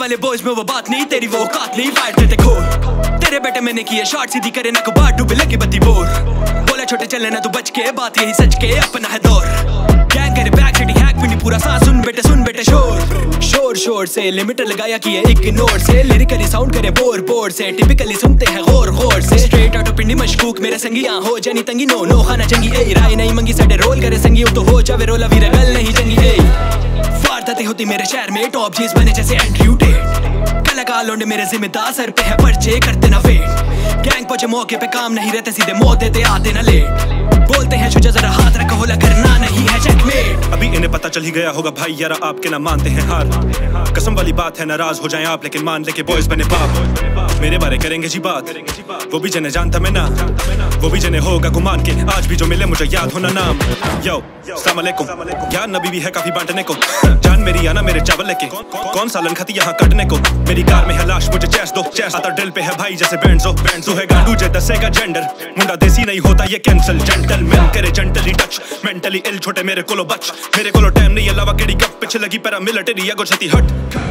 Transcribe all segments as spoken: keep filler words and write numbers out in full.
वाले बॉयज में वो बात नहीं, तेरी वो औकात नहीं, फायर देते खोल। तेरे बेटे मैंने किए शॉट, सीधी करे ना को बात, डूबे लगी बत्ती बोर। बोला छोटे चले ना तू बच के, बात यही सच के, अपना है दौर। गैंग करे बैक सिटी हैक भी नहीं पूरा सांस, सुन बेटे सुन बेटे शोर शोर शोर से लिमिटर लगाया कि इग्नोर से, लिरिकली साउंड करे बोर बोर से, टिपिकली सुनते हैं गौर गौर से। स्ट्रेट आउट पिंडी मशकूक मेरे संगियां हो जानी तंगी, नो नो खाना चंगी ए, राय नहीं मंगी साडे रोल करे संगी, तो हो जावे रोला वीरा गल नहीं चंगी ए। वारदातें होती मेरे शहर में, टॉप चीज बने जैसे एंड्रयू टेट। कलाकार लौंडे मेरे जिम्मेदार, सर पे है पर्चे करते ना वेट। गैंग पहुंचे मौके पे काम नहीं रहते, सीधे मौत देते आते ना लेट। बोलते हैं शुजा जरा हाथ रखो, होला करना नहीं है चेकमेट। अभी इन्हें पता चल ही गया होगा भाई यारा आपके ना मानते हैं हार। कसम वाली बात है नाराज हो जाएं आप, लेकिन मान लेके बॉयज बने बाप। मेरे बारे करेंगे जी बात, वो भी जने जानता मैं ना, वो भी जने होगा गुमान के, आज भी जो मिले मुझे याद होना नाम। यो अस्सलाम वालेकुम, ज्ञान नबी भी है काफी बांटने को, जान मेरी आना मेरे चावल लेके, कौन सालन खाती यहाँ काटने को। मेरी कार में है लाश, मुझे चेस दो, चेस आता दिल पे है भाई जैसे बैंड्स हो। बैंड्स है गांडू जे दसे का जेंडर, मुंडा देसी नहीं होता ये कैंसल। जेंटलमैन करे जेंटली टच, मेंटली इल छोटे मेरे कोलो बच, मेरे कोलो टाइम नहीं अलावा केड़ी कप पिछे लगी पैरा मिलिटरी अगो छती हट।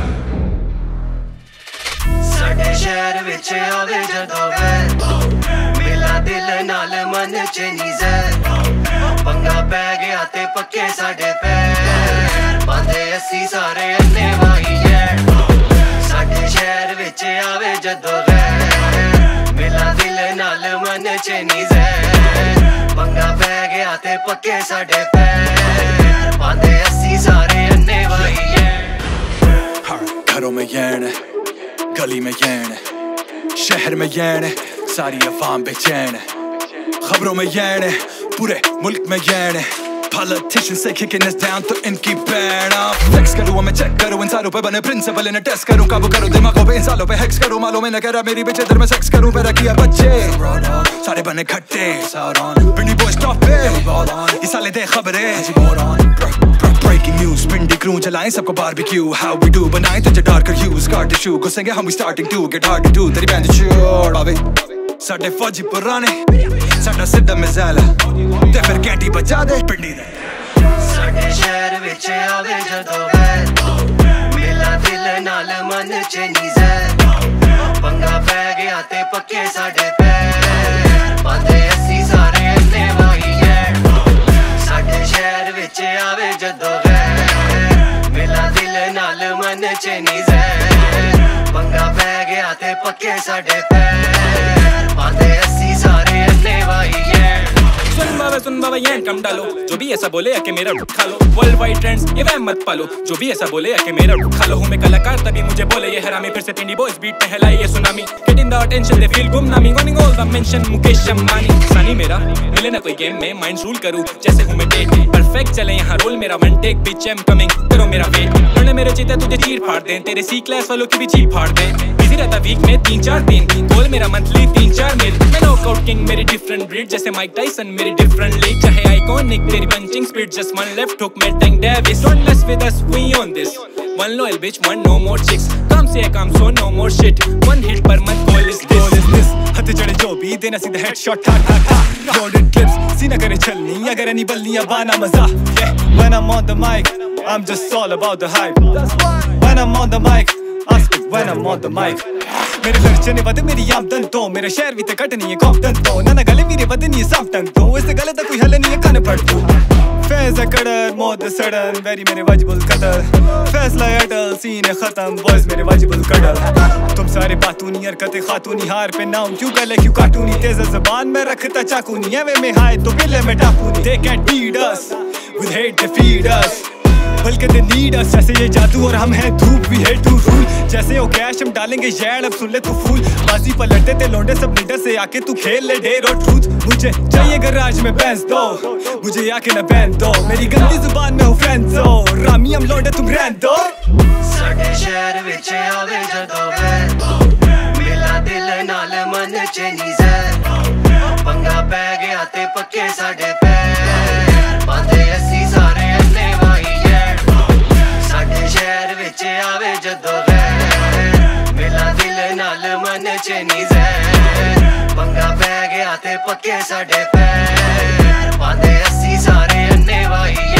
साडे शहर विच आवे जदों वैर, मिला दिल नाल मन च नी ज़हर। पंगा पै गया ते पक्के साडे पैर, पांदे अस्सी सारे अन्ने वाही है। साडे शहर विच आवे जदों वैर, मिला दिल नाल मन च नी ज़हर। पंगा पै गया ते पक्के साडे पैर, पांदे अस्सी सारे अन्ने वाही है। घरों में यैन, गली में यैन, शहर में यैन, सारी अवाम बेचैन। खबरों में यैन, पूरे मुल्क में यैन। Politicians say kicking us down तो इनकी बैन। फ्लेक्स करूँ मैं चेक करूँ इन सालों पे बने प्रिंसिपल, इन्हें टेस्ट करूँ काबू करूँ दिमागों पे इन सालों पे हैक्स करूँ। मालूम है ना कह रहा मेरी बेचे इधर मैं सेक्स करूँ, पैदा किया बच्चे सारे बने खट्टे। पिंडी बॉयज टॉप पे ये साले दे खबरें। Breaking news, पिंडी क्रू चलाएं सबको बारबेक्यू। How we do बनाएं तुझे डार्कर ह्यूज, कार टिश्यू घुसेंगे हम we starting to get hard to do। तेरी बैंड छोड़ आवे साडे फौजी पुराने, साडा सिद्धा मिसाल ते फिर कैटी बजा दे पिंडी दे। साडे शहर विच आवे जदों वैर, मिला दिल नाल मन च नी ज़हर। पंगा पै गया ते पक्के साडे पैर, पांदे अस्सी सारे अन्ने वाही है। साडे शहर विच आवे जदों वैर, मिला दिल नाल मन च नी ज़हर। पंगा पै गया ते पक्के साडे पैर, पांदे अस्सी सारे अन्ने वाही है। सुन बाबा सुन बाबा ये कम डालो, जो भी ऐसा बोले आके मेरा खा लो। वर्ल्ड वाइड ट्रेंड्स ये वह मत पालो, जो भी ऐसा बोले आके मेरा खा लो। हूँ मैं कलाकार तभी मुझे बोले ये हरामी, फिर से पिंडी बॉयज बीट पे हिलाई ये tsunami. Getting the attention they feel गुमनामी, winning all the mention Mukesh Ambani. सानी मेरा मिले ना कोई गेम में माइंड रूल करूँ जैसे हूँ मैं टेक, परफेक्ट चले यहाँ रोल मेरा one take. Bitch I'm coming करो मेरा वेट, लड़ने मेरे चीते तुझे चीर फाड़ दें, तेरे सी क्लास वालों की भी चीर फाड़ दें। बिजी रहता वीक में तीन चार दिन, गोल मेरा मंथली तीन चार मिल। मैं नॉकआउट किंग मेरी डिफरेंट ब्रीड, जैसे माइक टाइसन मेरी डिफरेंट लीग। चाहे आइकॉनिक तेरी punching speed, just one left hook मैं Tank Davis. Don't mess with us, we on this. One loyal bitch, one no more chicks. काम से काम सो no more shit. One hit per month, goal is this. Goal is this. हथे चढ़े जो भी देना सीधा headshot, ठा ठा ठा। Loaded clips, सीना करे छलनी अगर नहीं बल्ली अबाना मजा। Yeah, when I'm on the mic, I'm just all about the hype. When I'm on the mic, I speak when I'm on the mic. मेरे लड़चे ने वध मेरी आमदन तो, मेरे शहर भी ते कट नहीं है कॉम्पटन तो। ना ना गले मेरे वध नहीं है साफ्टन तो, इससे गले तक कोई हल नहीं है कान पड़ तू। फैज़ कड़र मौत सड़न, वेरी मेरे वाजिबुल कदर। फैसला अटल सीने खत्म, बॉयज मेरे वाजिबुल कदर। तुम सारे बातूनी हरकतें खातूनी, हार पे नाम क्यों गले क्यों काटूनी। तेज ज़बान में रखता चाकूनी, एवे में हाय तो बिल्ले में टापूनी। They can't beat us, with hate they feed us, बल्कि they need us। जैसे ये जादू और हम हैं धूप, we hate to rule। जैसे वो कैश हम डालेंगे यैड, अब सुन ले तू फूल। बाजी पलटते थे लौंडे सब लीडर से, आके तू खेल ले डेर और ट्रूथ। मुझे चाहिए गराज में बैंस दो, मुझे आके न बैन दो। मेरी गंदी जुबान में हूँ फ्रेंड्सो, रामी हम लौंडे तुम रहन दो। साडे शहर विच आवे जदों वैर, मिला दिल नाल मन च नी ज़हर। पंगा पै गया ते पक्के साडे पैर, पांदे अस्सी सारे अन्ने वाही है। साडे शहर विच आवे जदों वैर, मिला दिल नाल मन च नी ज़हर। पंगा पै गया ते पक्के साडे पैर, पांदे अस्सी सारे अन्ने वाही